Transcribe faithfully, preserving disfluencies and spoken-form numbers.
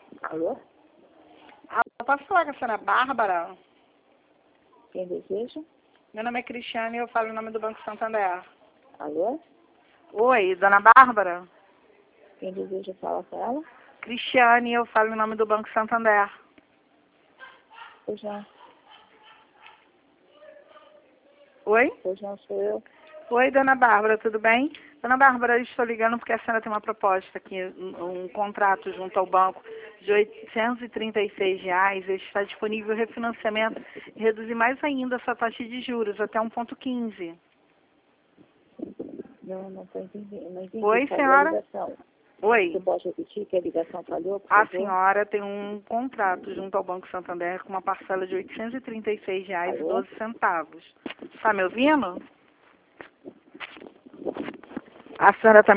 Alô? Ah, posso falar com a senhora Bárbara? Quem deseja? Meu nome é Cristiane e eu falo em nome do Banco Santander. Alô? Oi, dona Bárbara? Quem deseja falar com ela? Cristiane, eu falo em nome do Banco Santander. Pois não. Oi? Pois não sou eu. Oi, dona Bárbara, tudo bem? Dona Bárbara, eu estou ligando porque a senhora tem uma proposta aqui, um, um contrato junto ao banco de oitocentos e trinta e seis reais. Está disponível refinanciamento e reduzir mais ainda a sua taxa de juros até um ponto quinze. Não, não estou entendendo. Não entendi. Oi, Falhou a senhora? ligação. Oi. Você pode repetir que a ligação falhou, por A favor? senhora tem um contrato junto ao Banco Santander com uma parcela de oitocentos e trinta e seis reais e Alô? doze centavos. Está me ouvindo? A senhora está